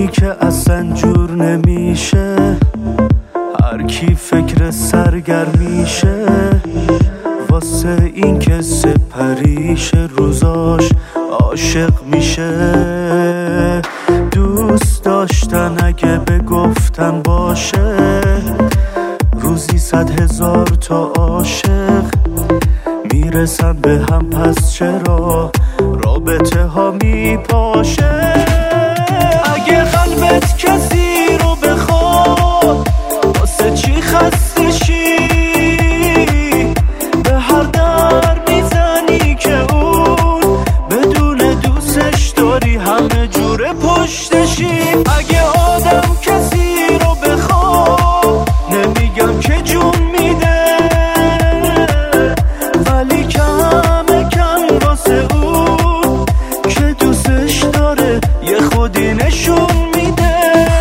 اونی که اصلا جور نمیشه، هر کی فکر سرگرمیشه، واسه این که سپریشه روزاش عاشق میشه. دوست داشتن اگه بگفتن باشه، روزی 100,000 تا عاشق میرسن به هم، پس چرا رابطه ها میپاشه؟ اگه قلبت کسی رو بخواد، واسه چی خسته شی؟ به هر در میزنی که اون بدون دوستش داری همه جوره پشتشی. اگه آدم کسی رو بخواد، نمیگم که جون میده، ولی کم کم واسه اون که دوستش داره یه خودی نشون میده.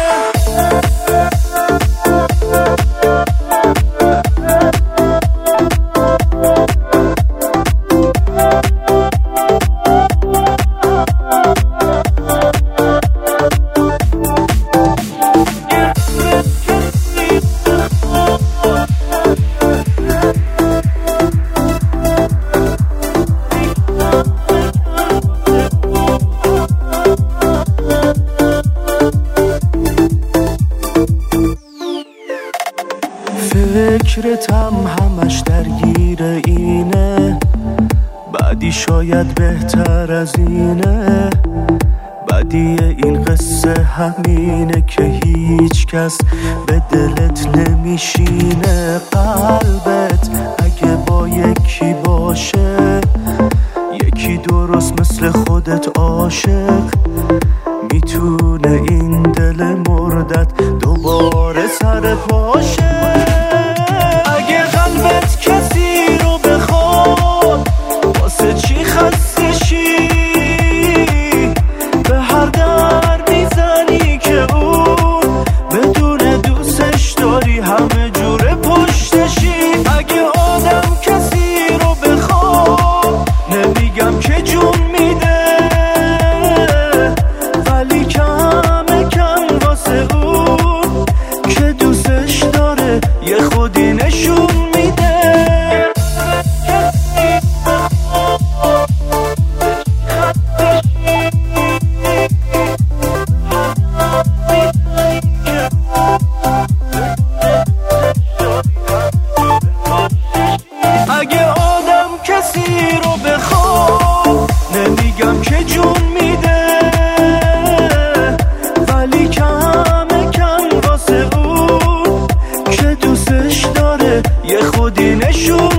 فکرتم همش درگیر اینه، بعدی شاید بهتر از اینه. بعدی این قصه همینه که هیچ کس به دلت نمیشینه. قلبت اگه با یکی باشه، یکی درست مثل خودت عاشق، میتونه این دل مردت دوباره سر پاشه. اگه قلبت کسی رو بخواد، واسه چی خسته شی؟ به هر در میزنی که اون بدون دوستش داری همه جوره پشتشی. اگه آدم کسی رو بخواد، نمیگم که جون میده، ولی کم کم واسه اون که دوستش داره یه خودی نشون میده. اگه آدم کسی رو بخواد، نمیگم که جون میده، ولی کم کم واسه اون که دوستش داره یه خودی نشون